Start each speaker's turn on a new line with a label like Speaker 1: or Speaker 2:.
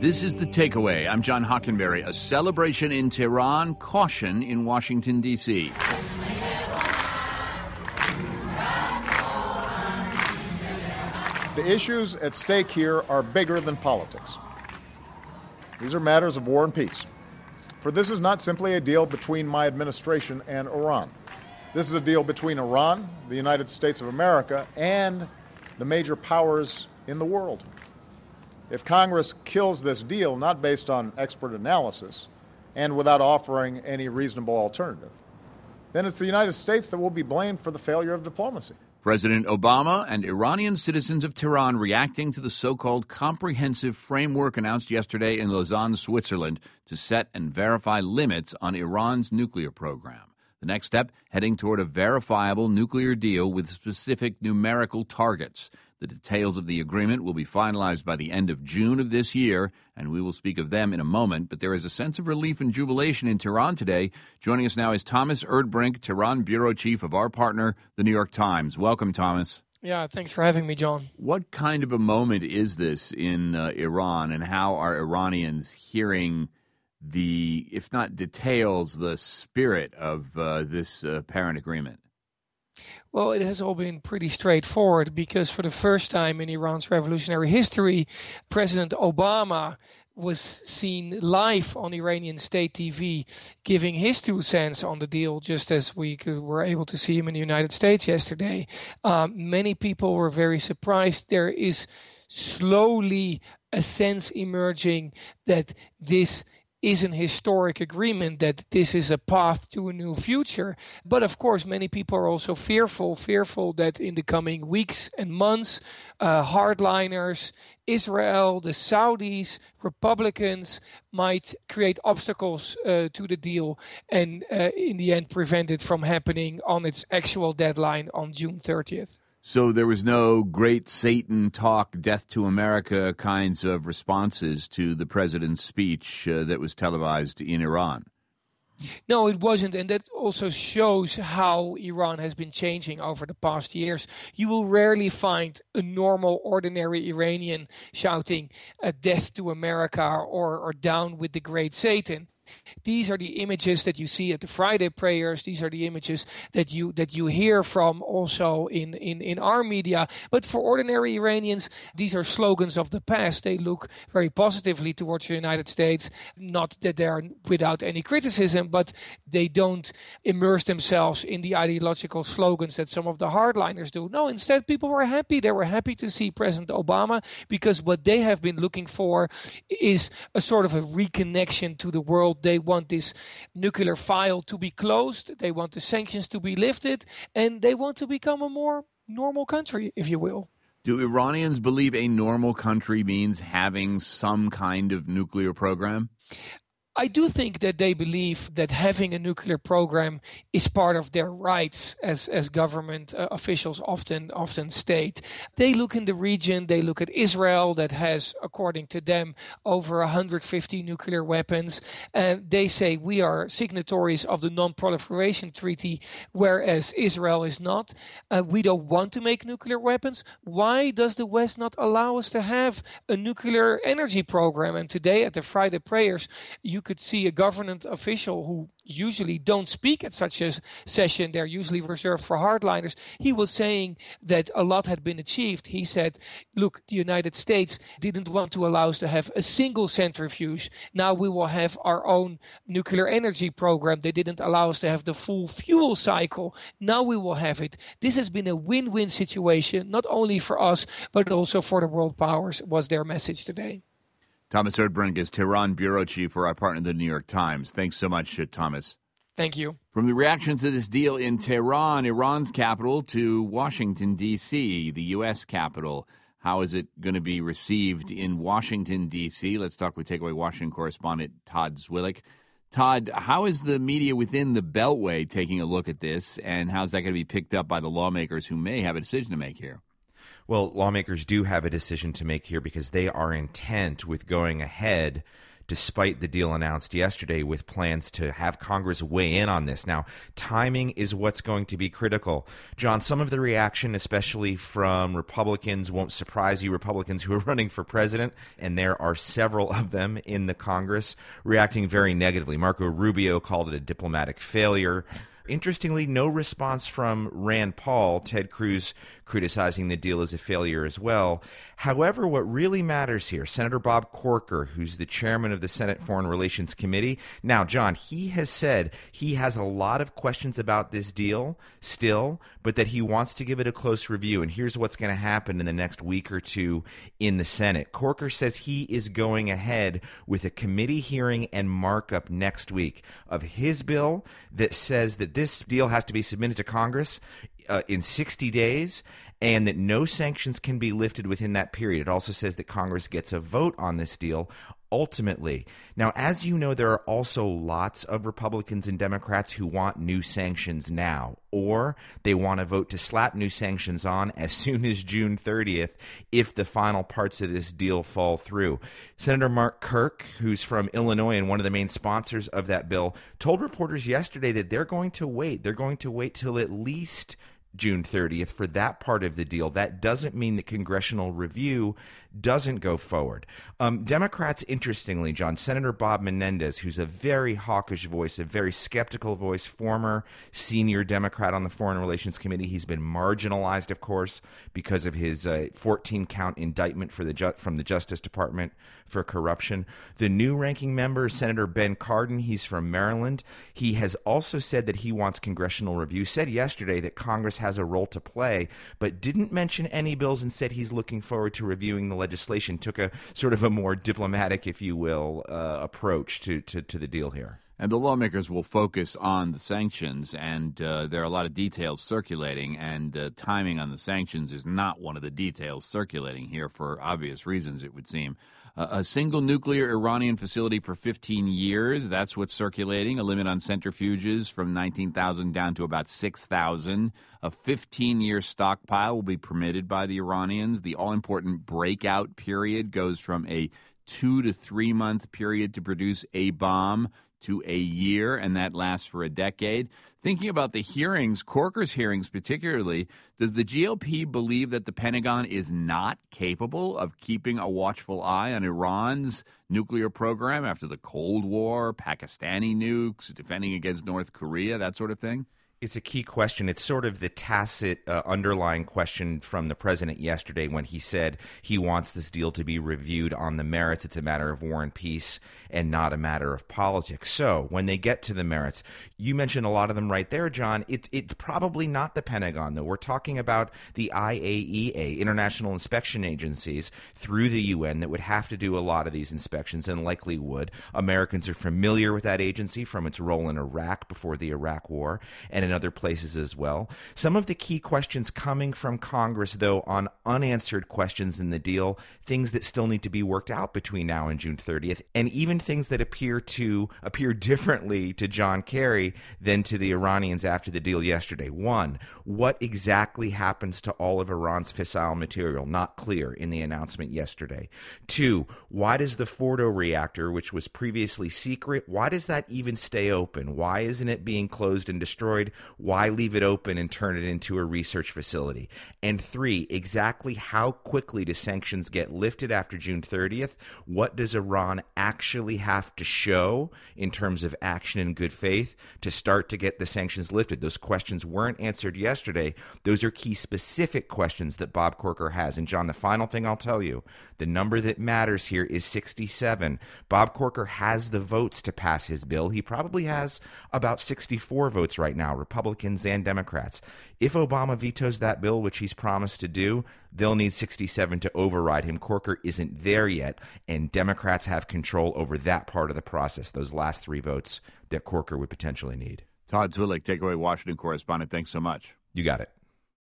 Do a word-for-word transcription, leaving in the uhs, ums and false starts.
Speaker 1: This is The Takeaway. I'm John Hockenberry. A celebration in Tehran, caution in Washington, D C
Speaker 2: The issues at stake here are bigger than politics. These are matters of war and peace. For this is not simply a deal between my administration and Iran. This is a deal between Iran, the United States of America, and the major powers in the world. If Congress kills this deal, not based on expert analysis and without offering any reasonable alternative, then it's the United States that will be blamed for the failure of diplomacy.
Speaker 1: President Obama and Iranian citizens of Tehran reacting to the so-called comprehensive framework announced yesterday in Lausanne, Switzerland, to set and verify limits on Iran's nuclear program. The next step, heading toward a verifiable nuclear deal with specific numerical targets. The details of the agreement will be finalized by the end of June of this year, and we will speak of them in a moment. But there is a sense of relief and jubilation in Tehran today. Joining us now is Thomas Erdbrink, Tehran bureau chief of our partner, The New York Times. Welcome, Thomas.
Speaker 3: Yeah, thanks for having me, John.
Speaker 1: What kind of a moment is this in uh, Iran, and how are Iranians hearing the, if not details, the spirit of uh, this uh, apparent agreement?
Speaker 3: Well, it has all been pretty straightforward because for the first time in Iran's revolutionary history, President Obama was seen live on Iranian state T V giving his two cents on the deal, just as we could, were able to see him in the United States yesterday. Um, many people were very surprised. There is slowly a sense emerging that this is an historic agreement, that this is a path to a new future. But of course, many people are also fearful, fearful that in the coming weeks and months, uh, hardliners, Israel, the Saudis, Republicans might create obstacles uh, to the deal and uh, in the end prevent it from happening on its actual deadline on June thirtieth.
Speaker 1: So there was no great Satan talk, death to America kinds of responses to the president's speech uh, that was televised in Iran?
Speaker 3: No, it wasn't. And that also shows how Iran has been changing over the past years. You will rarely find a normal, ordinary Iranian shouting uh, death to America or, or down with the great Satan. These are the images that you see at the Friday prayers. These are the images that you that you hear from also in, in, in our media. But for ordinary Iranians, these are slogans of the past. They look very positively towards the United States. Not that they are without any criticism, but they don't immerse themselves in the ideological slogans that some of the hardliners do. No, instead, people were happy. They were happy to see President Obama because what they have been looking for is a sort of a reconnection to the world. They want this nuclear file to be closed. They want the sanctions to be lifted. And they want to become a more normal country, if you will.
Speaker 1: Do Iranians believe a normal country means having some kind of nuclear program?
Speaker 3: I do think that they believe that having a nuclear program is part of their rights, as as government uh, officials often often state. They look in the region, they look at Israel that has, according to them, over one hundred fifty nuclear weapons. And they say we are signatories of the Non-Proliferation Treaty, whereas Israel is not. Uh, we don't want to make nuclear weapons. Why does the West not allow us to have a nuclear energy program? And today at the Friday prayers, you could see a government official who usually don't speak at such a session. They're usually reserved for hardliners. He was saying that a lot had been achieved. He said, look, the United States didn't want to allow us to have a single centrifuge. Now we will have our own nuclear energy program. They didn't allow us to have the full fuel cycle. Now we will have it. This has been a win-win situation, not only for us, but also for the world powers, was their message today.
Speaker 1: Thomas Erdbrink is Tehran bureau chief for our partner, The New York Times. Thanks so much, Thomas.
Speaker 3: Thank you.
Speaker 1: From the reaction to this deal in Tehran, Iran's capital, to Washington, D C, the U S capital, how is it going to be received in Washington, D C? Let's talk with Takeaway Washington correspondent Todd Zwillich. Todd, how is the media within the Beltway taking a look at this, and how's that going to be picked up by the lawmakers who may have a decision to make here?
Speaker 4: Well, lawmakers do have a decision to make here because they are intent with going ahead despite the deal announced yesterday with plans to have Congress weigh in on this. Now, timing is what's going to be critical. John, some of the reaction, especially from Republicans, won't surprise you, Republicans who are running for president, and there are several of them in the Congress, reacting very negatively. Marco Rubio called it a diplomatic failure. Interestingly, no response from Rand Paul, Ted Cruz criticizing the deal as a failure as well. However, what really matters here, Senator Bob Corker, who's the chairman of the Senate Foreign Relations Committee. Now, John, he has said he has a lot of questions about this deal still, but that he wants to give it a close review. And here's what's going to happen in the next week or two in the Senate. Corker says he is going ahead with a committee hearing and markup next week of his bill that says that this deal has to be submitted to Congress uh, in sixty days, and that no sanctions can be lifted within that period. It also says that Congress gets a vote on this deal ultimately. Now, as you know, there are also lots of Republicans and Democrats who want new sanctions now, or they want to vote to slap new sanctions on as soon as June thirtieth if the final parts of this deal fall through. Senator Mark Kirk, who's from Illinois and one of the main sponsors of that bill, told reporters yesterday that they're going to wait. They're going to wait till at least June thirtieth for that part of the deal. That doesn't mean that congressional review doesn't go forward. Um, Democrats, interestingly, John, Senator Bob Menendez, who's a very hawkish voice, a very skeptical voice, former senior Democrat on the Foreign Relations Committee. He's been marginalized, of course, because of his uh, fourteen-count indictment for the ju- from the Justice Department for corruption. The new ranking member, Senator Ben Cardin, he's from Maryland. He has also said that he wants congressional review, said yesterday that Congress has a role to play, but didn't mention any bills and said he's looking forward to reviewing the legislation. Took a sort of a more diplomatic, if you will, uh, approach to, to, to the deal here.
Speaker 1: And the lawmakers will focus on the sanctions, and uh, there are a lot of details circulating, and uh, timing on the sanctions is not one of the details circulating here for obvious reasons, it would seem. Uh, a single nuclear Iranian facility for fifteen years, that's what's circulating. A limit on centrifuges from nineteen thousand down to about six thousand. A fifteen-year stockpile will be permitted by the Iranians. The all-important breakout period goes from a two- to three-month period to produce a bomb to a year, and that lasts for a decade. Thinking about the hearings, Corker's hearings particularly, does the G O P believe that the Pentagon is not capable of keeping a watchful eye on Iran's nuclear program after the Cold War, Pakistani nukes, defending against North Korea, that sort of thing?
Speaker 4: It's a key question. It's sort of the tacit uh, underlying question from the president yesterday when he said he wants this deal to be reviewed on the merits. It's a matter of war and peace and not a matter of politics. So when they get to the merits, you mentioned a lot of them right there, John. It, it's probably not the Pentagon, though. We're talking about the I A E A, International Inspection Agencies, through the U N that would have to do a lot of these inspections and likely would. Americans are familiar with that agency from its role in Iraq before the Iraq War and in other places as well. Some of the key questions coming from Congress, though, on unanswered questions in the deal, things that still need to be worked out between now and June thirtieth, and even things that appear to appear differently to John Kerry than to the Iranians after the deal yesterday. One, what exactly happens to all of Iran's fissile material? Not clear in the announcement yesterday. Two, why does the Fordo reactor, which was previously secret, why does that even stay open? Why isn't it being closed and destroyed? Why leave it open and turn it into a research facility? And three, exactly how quickly do sanctions get lifted after June thirtieth? What does Iran actually have to show in terms of action in good faith to start to get the sanctions lifted? Those questions weren't answered yesterday. Those are key specific questions that Bob Corker has. And John, the final thing I'll tell you, the number that matters here is sixty-seven. Bob Corker has the votes to pass his bill. He probably has about sixty-four votes right now, Republicans and Democrats. If Obama vetoes that bill, which he's promised to do, they'll need sixty-seven to override him. Corker isn't there yet, and Democrats have control over that part of the process, those last three votes that Corker would potentially need.
Speaker 1: Todd Zwillich, Takeaway Washington correspondent, thanks so much.
Speaker 4: You got it.